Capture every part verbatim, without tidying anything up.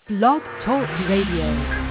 Blog Talk Radio.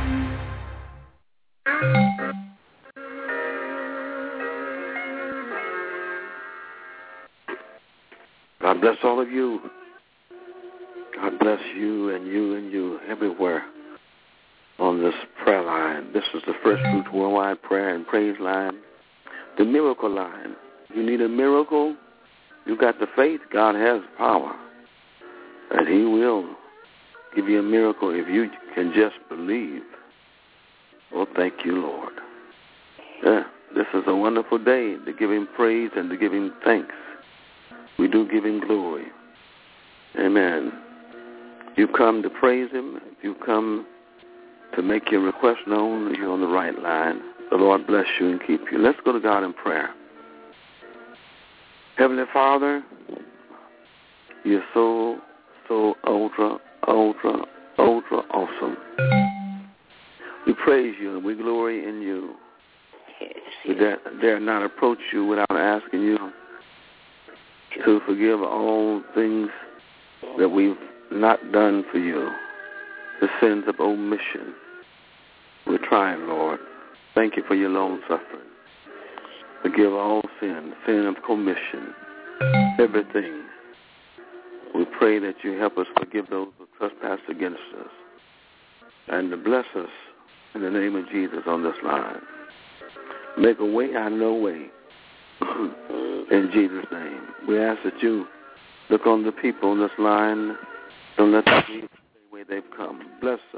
God bless all of you. God bless you and you and you everywhere on this prayer line. This is the First Fruits Worldwide Prayer and Praise line, the miracle line. You need a miracle? You got the faith. God has power, and He will give you a miracle if you can just believe. Oh, thank you, Lord. Yeah, this is a wonderful day to give Him praise and to give Him thanks. We do give Him glory. Amen. You come to praise Him. If you come to make your request known, you're on the right line. The Lord bless you and keep you. Let's go to God in prayer. Heavenly Father, you're so, so ultra, ultra, ultra awesome. We praise you and we glory in you. We dare, dare not approach you without asking you to forgive all things that we've not done for you, the sins of omission. We're trying, Lord. Thank you for your long suffering. Forgive all sin, sin of commission, everything. We pray that you help us forgive those who trespass against us and to bless us in the name of Jesus on this line. Make a way out of no way in Jesus' name. We ask that you look on the people on this line. Don't let them leave the way they've come. Bless them.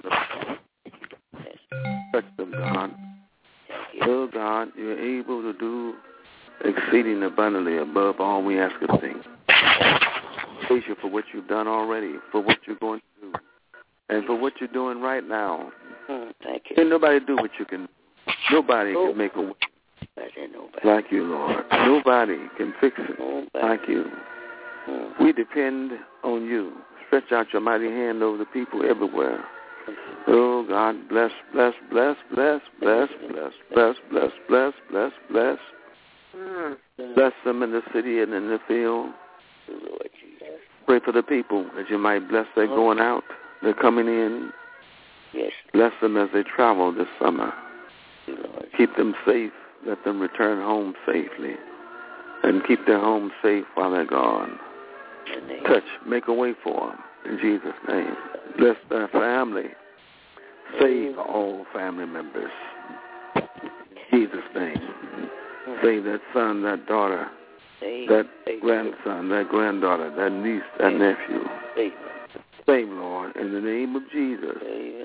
Touch them, God. Oh, God, you're able to do exceeding abundantly above all we ask or think. Praise you for what you've done already, for what you're going to do, and for what you're doing right now. Mm, thank you. Can nobody do what you can? Nobody oh. can make a way nobody. like you, Lord. Nobody can fix it nobody. like you. Mm. We depend on you. Stretch out your mighty hand over the people everywhere. Oh, God, bless, bless, bless, bless, bless, bless, bless, bless, bless, bless, bless. Mm. Bless them in the city and in the field. Lord Jesus. Pray for the people that you might bless their going out, their coming in. Yes. Bless them as they travel this summer. Lord. Keep them safe. Let them return home safely. And keep their home safe while they're gone. Touch, make a way for them in Jesus' name. Bless their family. Save all family members. In Jesus' name. Save that son, that daughter, that grandson, that granddaughter, that niece, that nephew. Save, Lord, in the name of Jesus.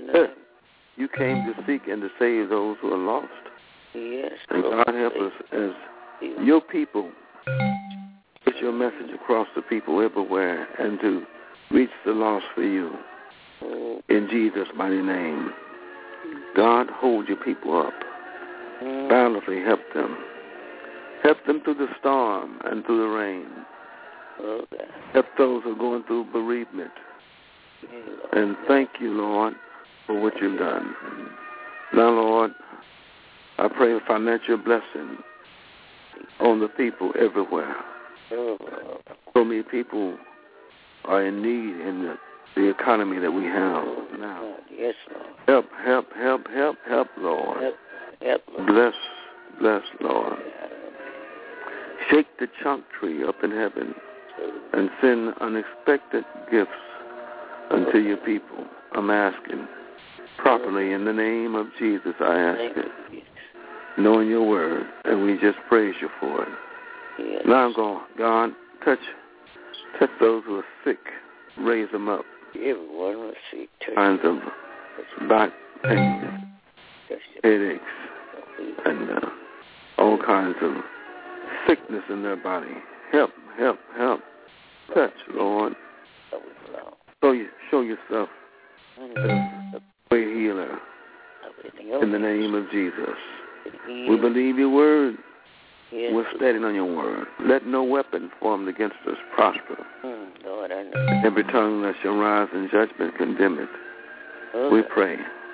You came to seek and to save those who are lost. Yes. And God help us as your people. Get your message across to people everywhere and to reach the lost for you. In Jesus' mighty name. God, hold your people up. Bountifully help them. Help them through the storm and through the rain. Help those who are going through bereavement. And thank you, Lord, for what you've done. Now, Lord, I pray a financial blessing on the people everywhere. So many people are in need in the, the economy that we have now. Yes, Lord. Help, help, help, help, help, Lord. Help, help, Lord. Bless, bless, Lord. Shake the chunk tree up in heaven and send unexpected gifts unto your people. I'm asking properly in the name of Jesus. I ask it, knowing your word, and we just praise you for it. Yes. Now I'm going, God, touch, touch those who are sick, raise them up. Everyone was sick. Kinds of back pain, headaches, and uh, all kinds of sickness in their body. Help, help, help. Touch, Lord. Show, you, show yourself the way healer in the name of Jesus. We believe your word. Yes. We're standing on your word. Let no weapon formed against us prosper. Mm, Lord, I know. Every tongue that shall rise in judgment, condemn it. Okay. We pray.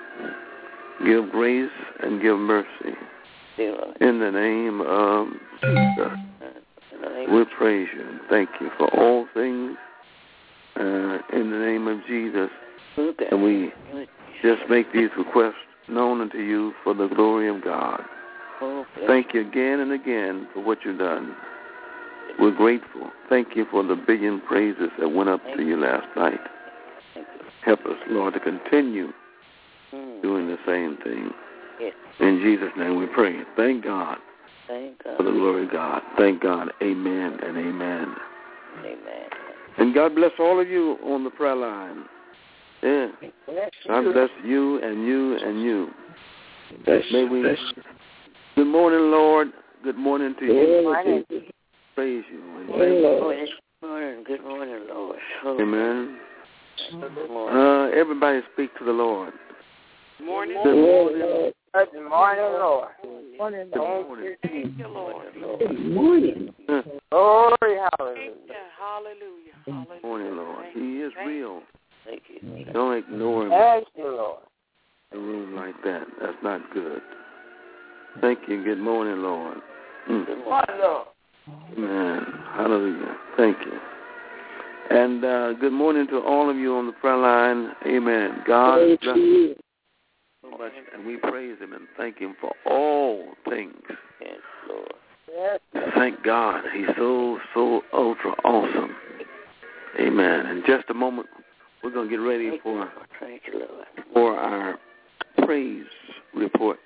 Give grace and give mercy. In the name of Jesus. We praise you and thank you for all things. Uh, in the name of Jesus, Okay. And we just make these requests known unto you for the glory of God. Oh, Thank you again and again for what you've done. We're grateful. Thank you for the billion praises that went up to you last night. Help us, Lord, to continue mm. doing the same thing. Yes. In Jesus' name we pray. Thank God. Thank God. For the glory of God. Thank God. Amen and amen. Amen. And God bless all of you on the prayer line. Yeah. Bless God you. bless you and you and you. Bless May you. we. Bless Good morning, Lord. Good morning to you. Good morning. Praise you. And Good thank you. morning. Good morning. Good morning, Lord. Oh, Amen. good morning. Uh, everybody speak to the Lord. Good morning. Good morning. Good morning, Lord. Good morning. Good morning. Thank you, Lord. Good morning. Glory, hallelujah. Hallelujah. Hallelujah. Good morning, Lord. He is real. Thank you. Don't ignore him Thank you, Lord. in a room like that. That's not good. Thank you. Good morning, Lord. Mm. Good Good morning. morning, Lord. Amen. Hallelujah. Thank you. And uh, good morning to all of you on the prayer line. Amen. God is blessing so much, and we praise him and thank him for all things. Yes, Lord. Yes. Thank God. He's so, so ultra awesome. Amen. In just a moment, we're going to get ready Thank for, you, Lord. Thank you, Lord. for our praise report.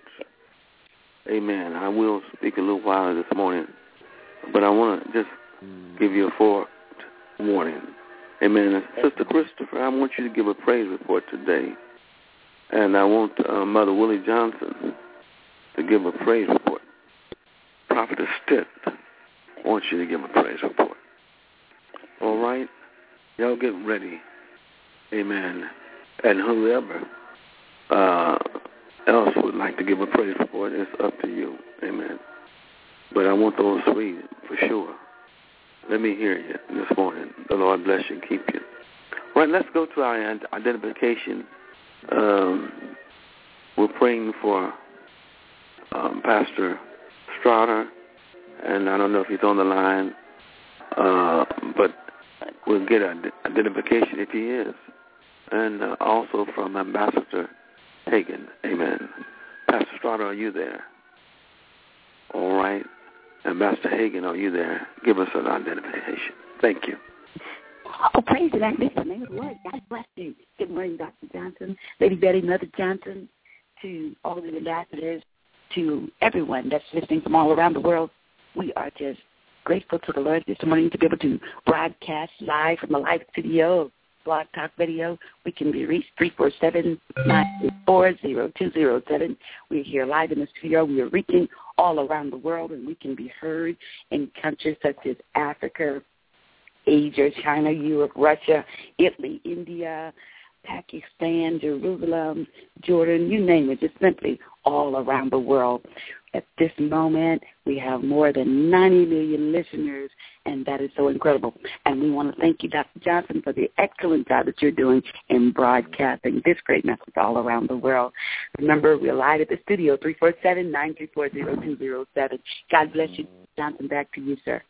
Amen. I will speak a little while this morning, but I want to just give you a forewarning. Amen. Sister Christopher, I want you to give a praise report today. And I want uh, Mother Willie Johnson to give a praise report. Prophetess Stitt wants you to give a praise report. All right? Y'all get ready. Amen. And whoever uh, else would like to give a praise report, it's up to you. Amen. But I want those three for sure. Let me hear you this morning. The Lord bless you and keep you. All right, let's go to our identification. Um, we're praying for um, Pastor Straughter, and I don't know if he's on the line, uh, but we'll get an identification if he is. And uh, also from Ambassador Hagan. Amen. Pastor Straughter, are you there? All right. Ambassador Hagan, are you there? Give us an identification. Thank you. Oh, praise the Lord. Listen, name of the Lord. God bless you. Good morning, Doctor Johnson, Lady Betty, Mother Johnson, to all of the ambassadors, to everyone that's listening from all around the world. We are just grateful to the Lord this morning to be able to broadcast live from the live studio of Blog Talk Radio. We can be reached three four seven, nine four zero two zero seven. We're here live in the studio. We are reaching all around the world, and we can be heard in countries such as Africa, Asia, China, Europe, Russia, Italy, India, Pakistan, Jerusalem, Jordan, you name it, just simply all around the world. At this moment, we have more than ninety million listeners, and that is so incredible. And we want to thank you, Doctor Johnson, for the excellent job that you're doing in broadcasting this great message all around the world. Remember, we're live at the studio, three four seven, nine three four, zero two zero seven. God bless you, Johnson. Back to you, sir.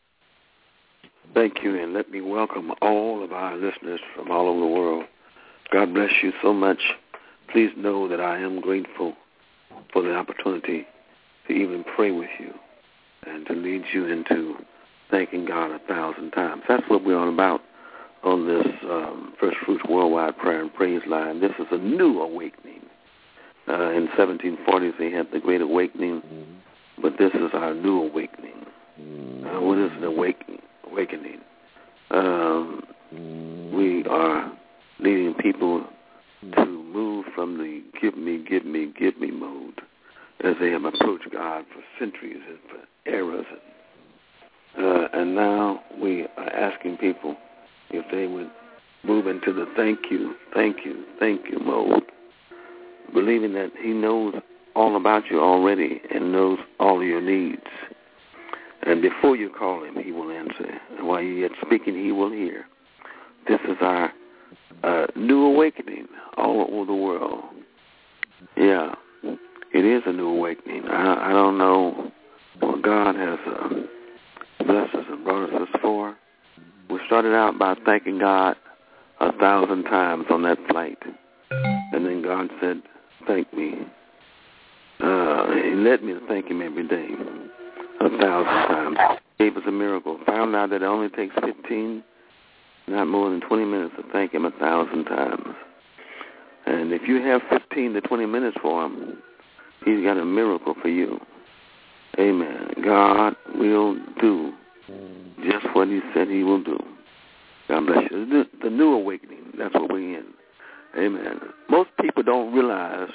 Thank you, and let me welcome all of our listeners from all over the world. God bless you so much. Please know that I am grateful for the opportunity to even pray with you and to lead you into thanking God a thousand times. That's what we're on about on this um, First Fruits Worldwide Prayer and Praise line. This is a new awakening. Uh, in seventeen forties, they had the Great Awakening, but this is our new awakening. Uh, what is an awakening? awakening? Um, we are leading people to move from the give me, give me, give me mode as they have approached God for centuries and for eras. And, uh, and now we are asking people if they would move into the thank you, thank you, thank you mode, believing that he knows all about you already and knows all of your needs. And before you call him, he will answer. And while you're yet speaking, he will hear. This is our uh, new awakening all over the world. Yeah, it is a new awakening. I, I don't know what God has uh, blessed us and brought us this for. We started out by thanking God a thousand times on that flight And then God said, thank me. Uh, he led me to thank him every day, a thousand times. Gave us a miracle. Found out that it only takes fifteen, not more than twenty minutes to thank him a thousand times. And if you have fifteen to twenty minutes for him, he's got a miracle for you. Amen. God will do just what he said he will do. God bless you. The, the new awakening, that's what we're in. Amen. Most people don't realize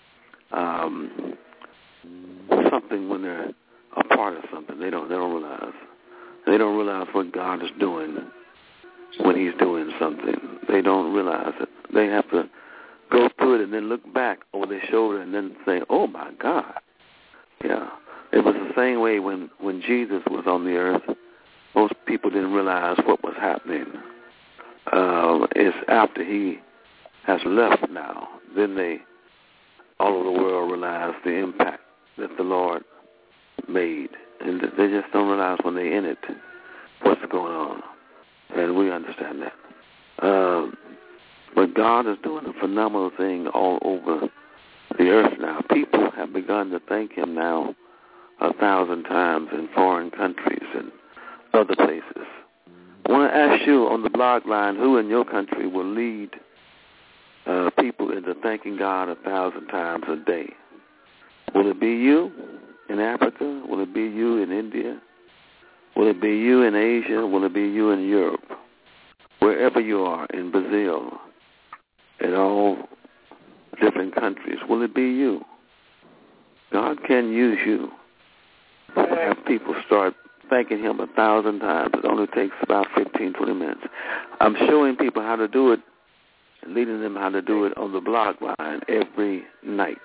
um, something when they're a part of something. They don't. They don't realize. They don't realize what God is doing when he's doing something. They don't realize it. They have to go through it and then look back over their shoulder and then say, oh, my God. Yeah. It was the same way when, when Jesus was on the earth. Most people didn't realize what was happening. Uh, it's after he has left now, then they, all over the world, realize the impact that the Lord made. And they just don't realize when they're in it what's going on. And we understand that. Um, but God is doing a phenomenal thing all over the earth now. People have begun to thank him now a thousand times in foreign countries and other places. I want to ask you on the blog line, who in your country will lead uh, people into thanking God a thousand times a day? Will it be you in Africa? Will it be you in India? Will it be you in Asia? Will it be you in Europe? Wherever you are, in Brazil, in all different countries, will it be you? God can use you. Have people start thanking him a thousand times. It only takes about fifteen, twenty minutes. I'm showing people how to do it and leading them how to do it on the blog line every night.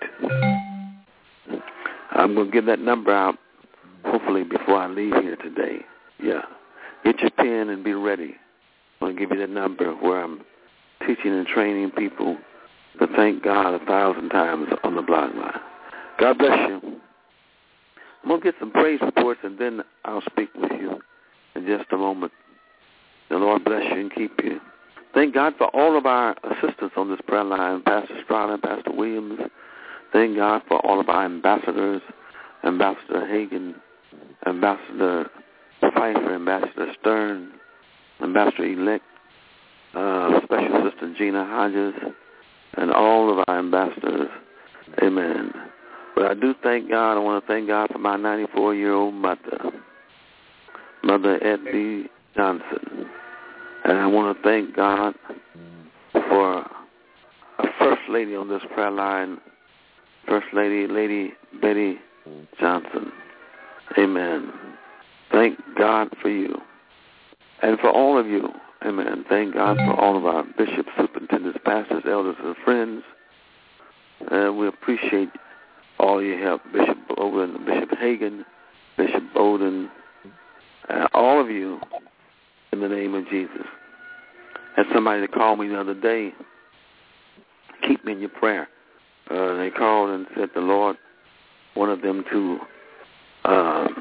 I'm going to give that number out, hopefully, before I leave here today. Yeah. Get your pen and be ready. I'm going to give you that number where I'm teaching and training people to thank God a thousand times on the blog line. God bless you. I'm going to get some praise reports, and then I'll speak with you in just a moment. The Lord bless you and keep you. Thank God for all of our assistants on this prayer line, Pastor Stroud and Pastor Williams. Thank God for all of our ambassadors, Ambassador Hagan, Ambassador Pfeiffer, Ambassador Stern, Ambassador-elect, uh, Special Assistant Gina Hodges, and all of our ambassadors. Amen. But I do thank God. I want to thank God for my ninety-four-year-old mother, Mother Edby Johnson. And I want to thank God for our First Lady on this prayer line, First Lady, Lady Betty Johnson. Amen. Thank God for you. And for all of you. Amen. Thank God for all of our bishops, superintendents, pastors, elders, and friends. And we appreciate all your help, Bishop Bowden, Bishop Hagan, Bishop Bowden, uh, all of you, in the name of Jesus. Had somebody that called me the other day, keep me in your prayer. Uh, they called and said the Lord wanted them to, um,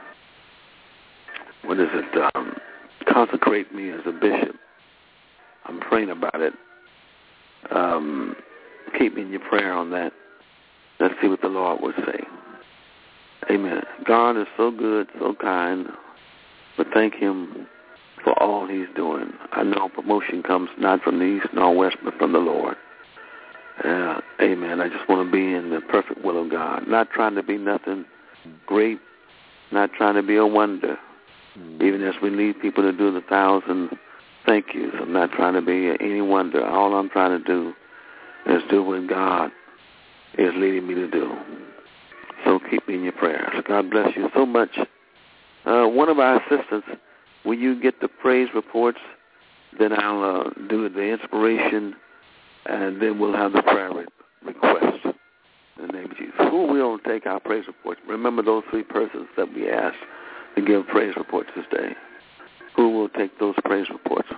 what is it, um, consecrate me as a bishop. I'm praying about it. Um, keep me in your prayer on that. Let's see what the Lord would say. Amen. God is so good, so kind, but thank him for all he's doing. I know promotion comes not from the east nor west, but from the Lord. Uh, amen. I just want to be in the perfect will of God, not trying to be nothing great, not trying to be a wonder. Even as we lead people to do the thousand thank yous, I'm not trying to be any wonder. All I'm trying to do is do what God is leading me to do. So keep me in your prayers. God bless you so much. Uh, one of our assistants, will you get the praise reports? Then I'll uh, do the inspiration, and then we'll have the prayer re- request. In the name of Jesus. Who will take our praise reports? Remember those three persons that we asked to give praise reports this day. Who will take those praise reports?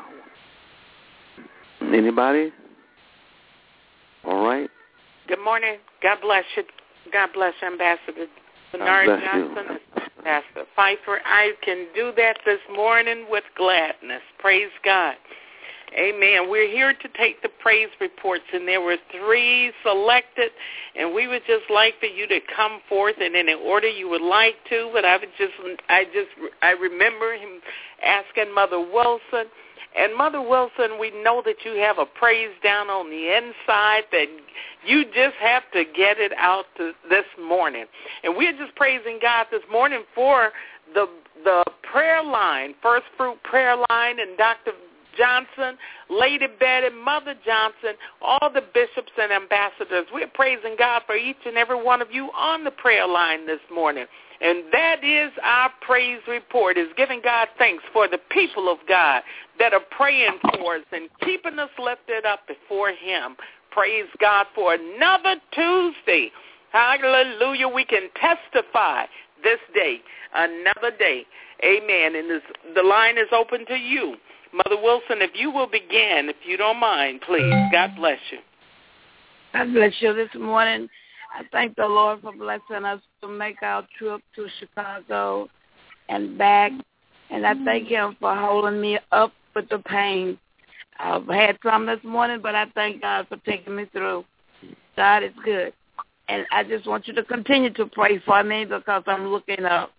Anybody? All right. Good morning. God bless you. God bless you, Ambassador Bernard bless Johnson, you. Pastor Pfeiffer. I can do that this morning with gladness. Praise God. Amen. We're here to take the praise reports, and there were three selected, and we would just like for you to come forth and in the order you would like to. But I would just, I just, I remember him asking Mother Wilson, and Mother Wilson, we know that you have a praise down on the inside that you just have to get it out to this morning, and we're just praising God this morning for the the prayer line, First Fruit Prayer Line, and Doctor Johnson, Lady Betty, Mother Johnson, all the bishops and ambassadors. We're praising God for each and every one of you on the prayer line this morning. And that is our praise report, is giving God thanks for the people of God that are praying for us and keeping us lifted up before him. Praise God for another Tuesday. Hallelujah. We can testify this day, another day. Amen. And this, the line is open to you. Mother Wilson, if you will begin, if you don't mind, please. God bless you. God bless you this morning. I thank the Lord for blessing us to make our trip to Chicago and back. And I thank him for holding me up with the pain. I've had some this morning, but I thank God for taking me through. God is good. And I just want you to continue to pray for me because I'm looking up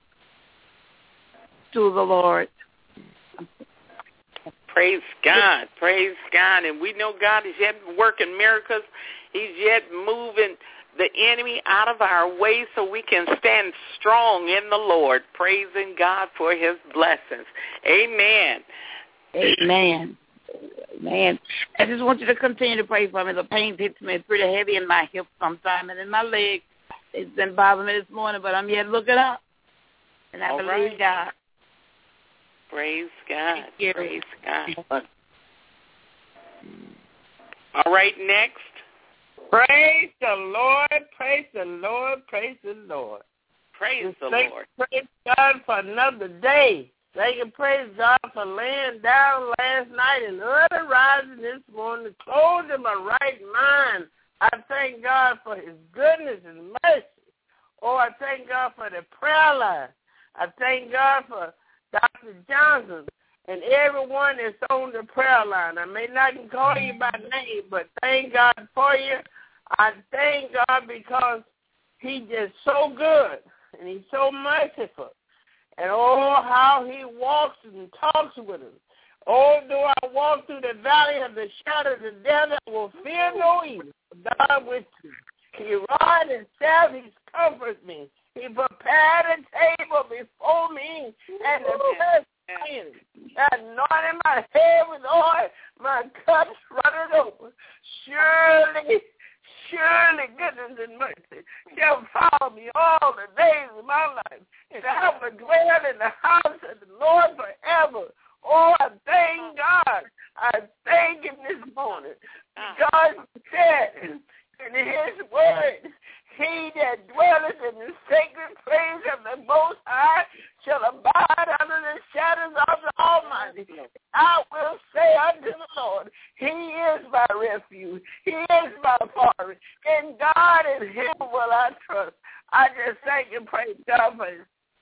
to the Lord. Praise God. Praise God. And we know God is yet working miracles. He's yet moving the enemy out of our way so we can stand strong in the Lord, praising God for his blessings. Amen. Amen. Amen. I just want you to continue to pray for me. The pain hits me pretty heavy in my hip sometimes and in my leg. It's been bothering me this morning, but I'm yet looking up. And I All believe right. God. Praise God. Praise God. All right, next. Praise the Lord, praise the Lord, praise the Lord. Praise the Thank, Lord. Praise God for another day. Thank you, praise God for laying down last night and early rising this morning, closing my right mind. I thank God for his goodness and mercy. Oh, I thank God for the prayer line. I thank God for Doctor Johnson and everyone that's on the prayer line. I may not call you by name, but thank God for you. I thank God because he's just so good and he's so merciful. And oh, how he walks and talks with us. Oh, though I walk through the valley of the shadow of the death, I will fear no evil. God with me. He rod and staff, he comforts me. He prepared a table before me and the best things. Anointing my head with oil, my cups running over. Surely, surely goodness and mercy shall follow me all the days of my life. And I will dwell in the house of the Lord forever. Oh, I thank God. I thank him this morning. God said in his word, he that dwelleth in the sacred place of the Most High shall abide under the shadows of the Almighty. I will say unto the Lord, he is my refuge. He is my fortress. In God and him will I trust. I just thank and praise God for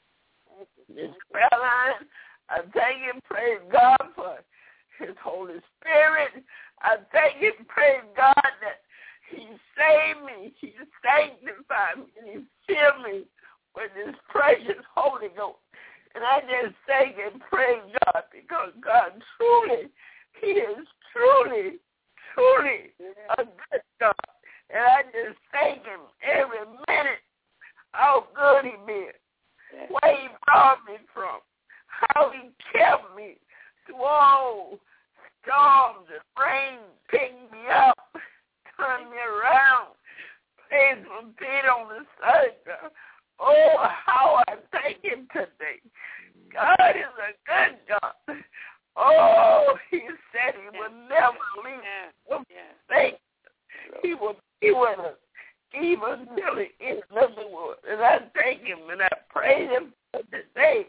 this prayer line. I thank and praise God for his Holy Spirit. I thank and praise God that he saved me, he sanctified me, and he filled me with his precious Holy Ghost. And I just thank and praise God because God truly, he is truly, truly a good God. And I just thank him every minute how good he been, where he brought me from, how he kept me through all storms and rain, picked me up, turn me around, place my feet on the side. Oh, how I thank him today. God is a good God. Oh, he said he would never leave us. Yeah. He will be with us even till the end of the world. And I thank him and I praise him for today.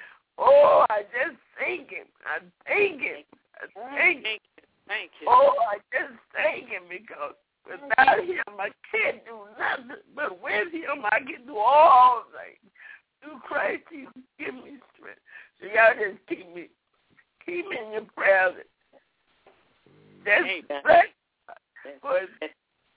Oh, I just thank him. I thank him. I thank him. Thank you. Oh, I just thank him because without him I can't do nothing. But with him I can do all things. Through Christ, he give me strength. So y'all just keep me, keep me in your prayers. desperate for his.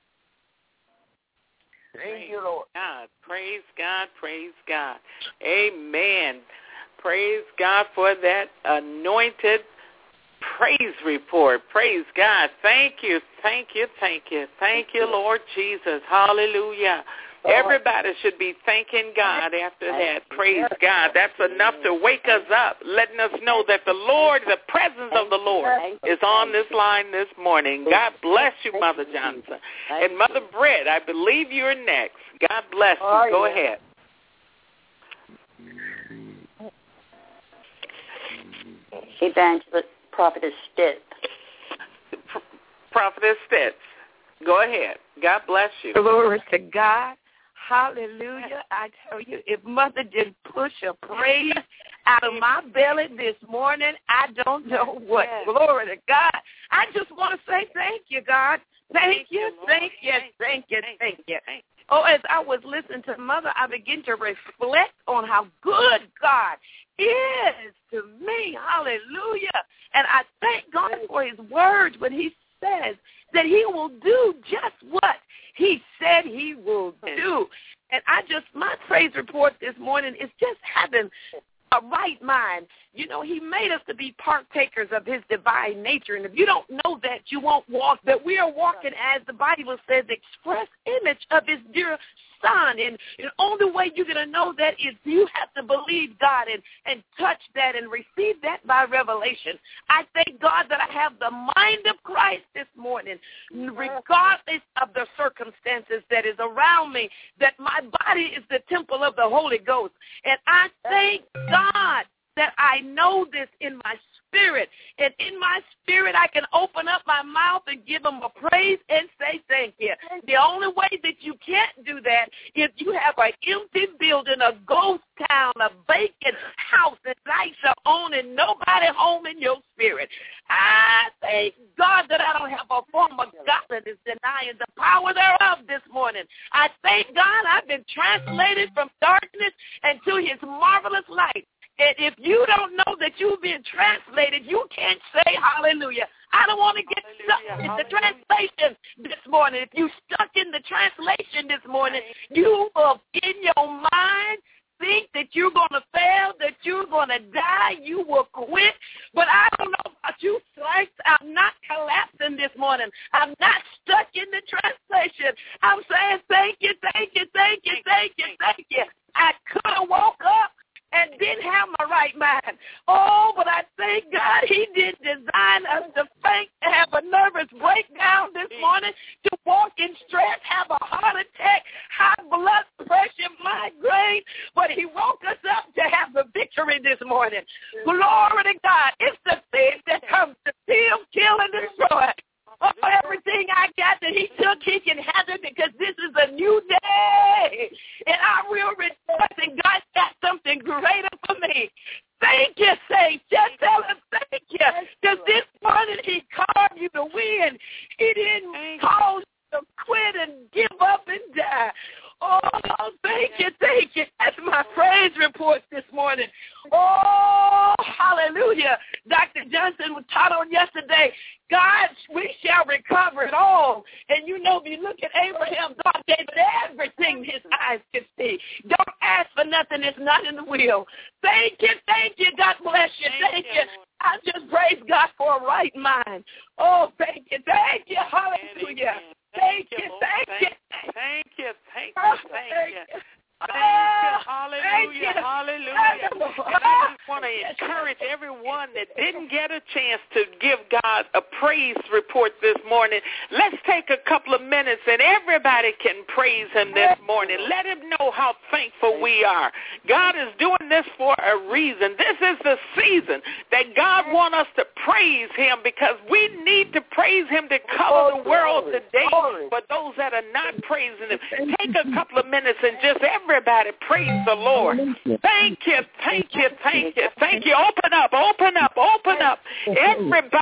Thank you, Lord. God. Praise God. Praise God. Amen. Praise God for that anointed praise report. Praise God. Thank you. Thank you. Thank you. Thank you, Lord Jesus. Hallelujah. Everybody should be thanking God after that. Praise God. That's enough to wake us up, letting us know that the Lord, the presence of the Lord is on this line this morning. God bless you, Mother Johnson. And Mother Britt, I believe you're next. God bless you. Go ahead. Evangelist Prophetess Stitz. Prophetess Stitz. Go ahead. God bless you. Glory to God. Hallelujah. I tell you, if Mother didn't push a praise out of my belly this morning, I don't know what. Yes. Glory to God. I just want to say thank you, God. Thank you, thank you, thank you, thank you. Oh, as I was listening to Mother, I began to reflect on how good God is to me. Hallelujah. And I thank God for his words when he says that he will do just what he said he will do. And I just, my praise report this morning is just having a right mind. You know, he made us to be partakers of his divine nature. And if you don't know that, you won't walk. That we are walking, as the Bible says, the express image of his dear Son. And the only way you're going to know that is you have to believe God and, and touch that and receive that by revelation. I thank God that I have the mind of Christ this morning, regardless of the circumstances that is around me, that my body is the temple of the Holy Ghost. And I thank God that I know this in my spirit. And in my spirit, I can open up my mouth and give him a praise and say thank you. The only way that you can't do that is you have an empty building, a ghost town, a vacant house that lights are on and nobody home in your spirit. I thank God that I don't have a form of godliness denying the power thereof this morning. I thank God I've been translated from darkness into his marvelous light. And if you don't know that you've been translated, you can't say hallelujah. I don't want to get stuck in the translation this morning. If you stuck in the translation this morning, you will, in your mind, think that you're going to fail, that you're going to die, you will quit. But I don't know about you, saints. I'm not collapsing this morning. I'm not stuck in the translation. I'm saying thank you, thank you, thank you, thank you, thank you. I could have woke up and didn't have my right mind. Oh, but I thank God he didn't design us to faint, to have a nervous breakdown this morning, to walk in stress, have a heart attack, high blood pressure, migraine, but he woke us up to have the victory this morning. Glory to God. It's the thief that comes to steal, kill, and destroy. Oh, everything I got that he took, he can have it because this is a new day. And I will rejoice, and God got something greater for me. Thank you, Saint. Just tell him thank you. Because this morning he called you to win. He didn't cause you to quit and give up and die. Oh, thank you, thank you. That's my praise report this morning. Oh, hallelujah. Doctor Johnson was taught on yesterday, God, we shall recover it all. And you know, if you look at Abraham, God gave it everything his eyes could see. Don't ask for nothing that's not in the will. Thank you, thank you. God bless you. Thank you. I just praise God for a right mind. Oh, thank you, thank you. Hallelujah. Thank you, thank you. Thank you, thank you, thank you. Thank you. Hallelujah. Hallelujah. And I just want to encourage everyone that didn't get a chance to give God a praise report this morning. Let's take a couple of minutes and everybody can praise him this morning. Let him know how thankful we are. God is doing this for a reason. This is the season that God wants us to praise him because we need to praise him to cover the world today. For those that are not praising him, take a couple of minutes and just everybody praise the Lord. Thank you, thank you, thank you, thank you. Open up, open up, open up. Everybody on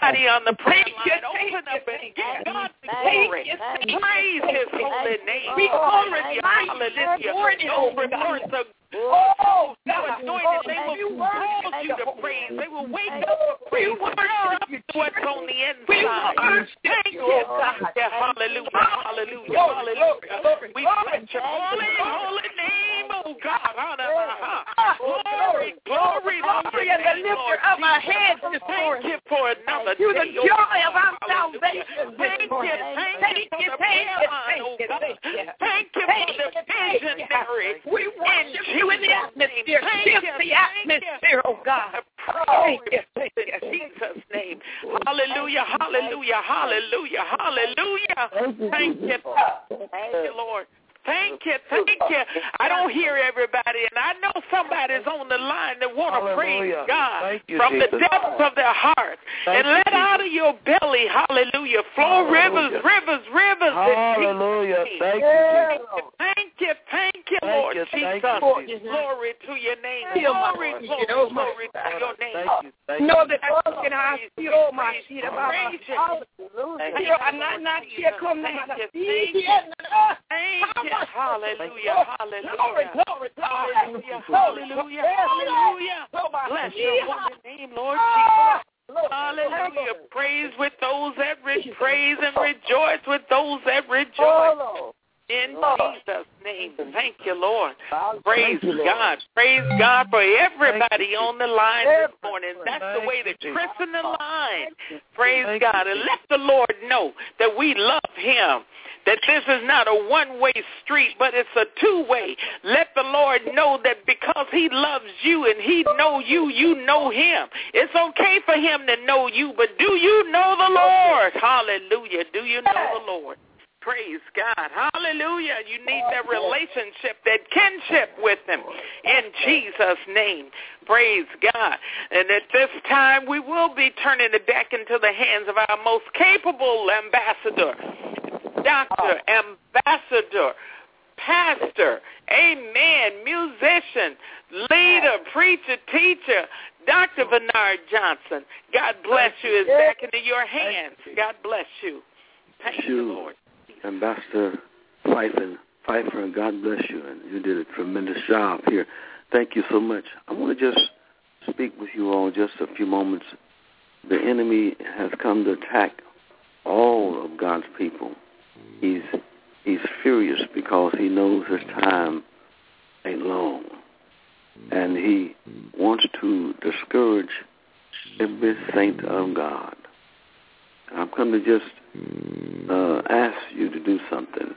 the prayer line, open up and give God the glory. Praise his holy name. Hallelujah. Hallelujah. Over doors of Oh, God, anointed, they will cause you to praise. They will wake up for praise. What's on the inside. Thank you, God. Hallelujah, hallelujah, hallelujah. We bless your holy, holy name, oh God. Glory, glory, glory, and the lifter of our heads this morning. Thank you for another day. You the joy of our salvation. Thank you, thank you for the prayer line, oh God. Thank you for the visionary. We worship you in the atmosphere. Shift the atmosphere, oh God. Thank you, thank you. In Jesus' name. Hallelujah, hallelujah, hallelujah, hallelujah. Thank you. Thank you, Lord. Thank you, thank you. I don't hear everybody, and I know somebody's on the line that want to praise God you, from Jesus. The depths of their heart. Thank and let you, out of your belly, hallelujah, flow hallelujah. rivers, rivers, rivers. Hallelujah. Thank you, thank you, thank you, thank Lord you, Jesus. You, glory to your name. Glory, glory, glory to your name. Thank you, thank you. Know that I can ask you, oh my shit, about Hallelujah. Thank you. Hallelujah, hallelujah, hallelujah, hallelujah, hallelujah, hallelujah. Bless your holy name, Lord Jesus. Hallelujah. Praise with those that re- praise and rejoice with those that rejoice. In Jesus' name. Thank you, Lord. Praise God. Praise God for everybody on the line this morning. That's the way to christen the line. Praise God. And let the Lord know that we love him. That this is not a one-way street, but it's a two-way. Let the Lord know that because he loves you and he know you, you know him. It's okay for him to know you, but do you know the Lord? Hallelujah. Do you know the Lord? Praise God. Hallelujah. You need that relationship, that kinship with him in Jesus' name. Praise God. And at this time, we will be turning it back into the hands of our most capable ambassador, Doctor, ambassador, pastor, amen, musician, leader, preacher, teacher, Doctor Bernard Johnson. God bless you. It's back into your hands. God bless you. Thank you, Lord. Ambassador Pfeiffer, Pfeiffer, God bless you, and you did a tremendous job here. Thank you so much. I want to just speak with you all just a few moments. The enemy has come to attack all of God's people. He's he's furious because he knows his time ain't long, and he wants to discourage every saint of God. I've come to just uh, ask you to do something,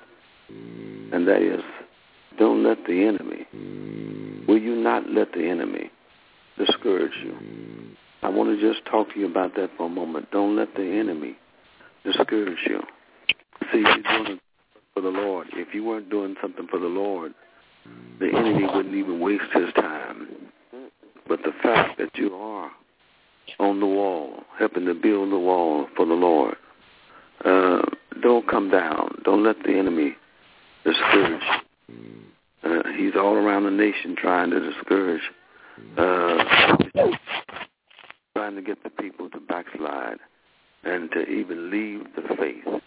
and that is, don't let the enemy, will you not let the enemy discourage you? I want to just talk to you about that for a moment. Don't let the enemy discourage you. See, you're doing it for the Lord. If you weren't doing something for the Lord, the enemy wouldn't even waste his time. But the fact that you are on the wall, helping to build the wall for the Lord, uh, don't come down. Don't let the enemy discourage you. Uh, he's all around the nation trying to discourage, uh, trying to get the people to backslide and to even leave the faith.